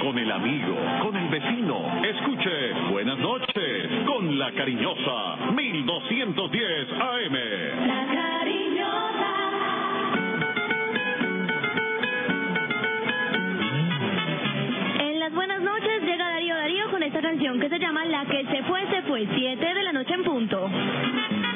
con el amigo, con el vecino. Escuche Buenas noches con La Cariñosa, 1210 AM. La Cariñosa. En las buenas noches llega Darío con esta canción que se llama La que se fue, 7 de la noche en punto.